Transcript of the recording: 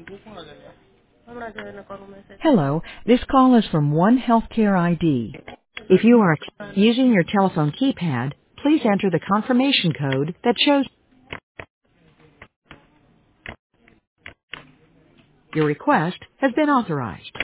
Hello, this call is from One Healthcare ID. If you are using your telephone keypad, please enter the confirmation code that shows your request has been authorized.